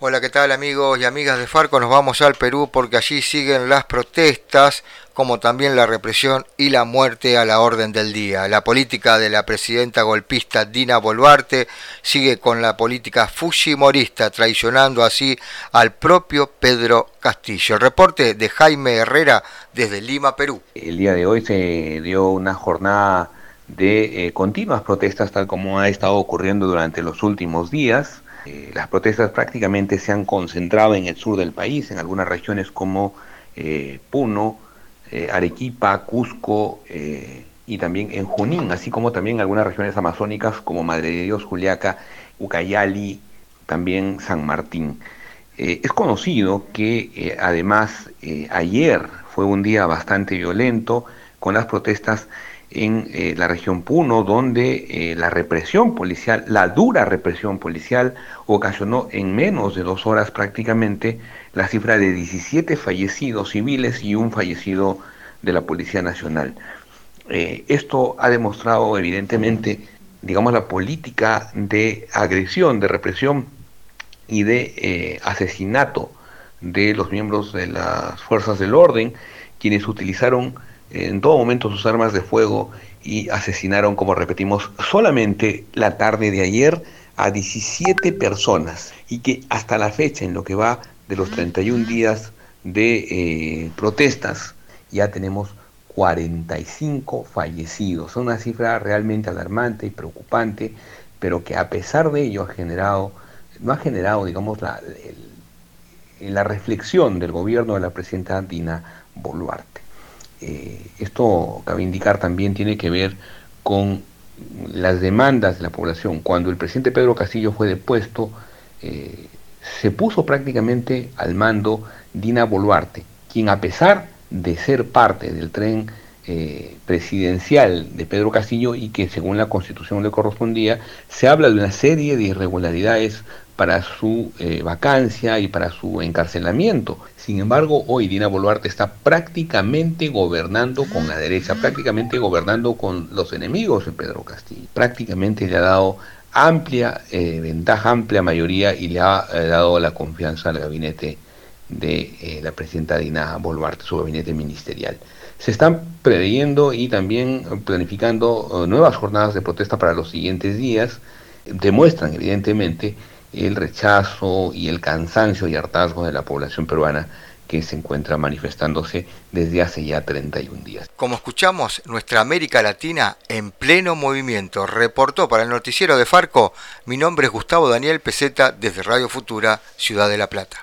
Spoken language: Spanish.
Hola, ¿qué tal amigos y amigas de Farco? Nos vamos al Perú porque allí siguen las protestas, como también la represión y la muerte a la orden del día. La política de la presidenta golpista Dina Boluarte sigue con la política fujimorista, traicionando así al propio Pedro Castillo. El reporte de Jaime Herrera desde Lima, Perú. El día de hoy se dio una jornada de continuas protestas, tal como ha estado ocurriendo durante los últimos días. Las protestas prácticamente se han concentrado en el sur del país, en algunas regiones como Puno, Arequipa, Cusco y también en Junín, así como también en algunas regiones amazónicas como Madre de Dios, Juliaca, Ucayali, también San Martín. Es conocido que además ayer fue un día bastante violento con las protestas en la región Puno, donde la represión policial, la dura represión policial, ocasionó en menos de 2 horas prácticamente la cifra de 17 fallecidos civiles y un fallecido de la Policía Nacional. Esto ha demostrado evidentemente, digamos, la política de agresión, de represión y de asesinato de los miembros de las fuerzas del orden, quienes utilizaron en todo momento sus armas de fuego y asesinaron, como repetimos, solamente la tarde de ayer a 17 personas y que hasta la fecha, en lo que va de los 31 días de protestas, ya tenemos 45 fallecidos. Es una cifra realmente alarmante y preocupante, pero que a pesar de ello no ha generado, digamos, la reflexión del gobierno de la presidenta Dina Boluarte. Esto, cabe indicar, también tiene que ver con las demandas de la población. Cuando el presidente Pedro Castillo fue depuesto, eh, se puso prácticamente al mando Dina Boluarte, quien, a pesar de ser parte del tren presidencial de Pedro Castillo y que según la constitución le correspondía, se habla de una serie de irregularidades para su vacancia y para su encarcelamiento. Sin embargo, hoy Dina Boluarte está prácticamente gobernando con la derecha, prácticamente gobernando con los enemigos de Pedro Castillo. Prácticamente le ha dado amplia ventaja, amplia mayoría y le ha dado la confianza al gabinete de la presidenta Dina Boluarte, su gabinete ministerial. Se están preveyendo y también planificando nuevas jornadas de protesta para los siguientes días. Demuestran evidentemente el rechazo y el cansancio y hartazgo de la población peruana que se encuentra manifestándose desde hace ya 31 días. Como escuchamos, nuestra América Latina en pleno movimiento. Reportó para el noticiero de Farco. Mi nombre es Gustavo Daniel Peseta desde Radio Futura, Ciudad de La Plata.